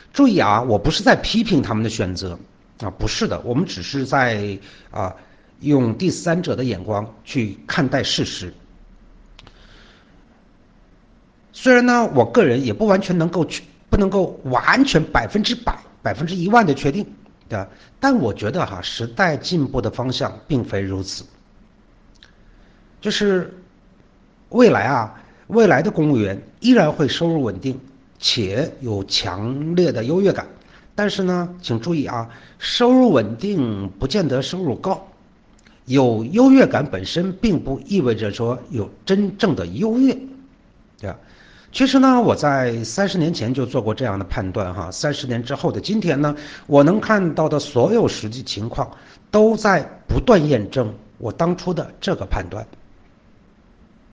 注意啊，我不是在批评他们的选择啊，不是的，我们只是在用第三者的眼光去看待事实。虽然呢，我个人也不完全能够不能够完全100%、100%的确定，对吧？但我觉得时代进步的方向并非如此。就是未来的公务员依然会收入稳定，且有强烈的优越感。但是呢，请注意啊，收入稳定不见得收入高，有优越感本身并不意味着说有真正的优越，对吧？其实呢，我在30年前就做过这样的判断30年之后的今天呢，我能看到的所有实际情况都在不断验证我当初的这个判断。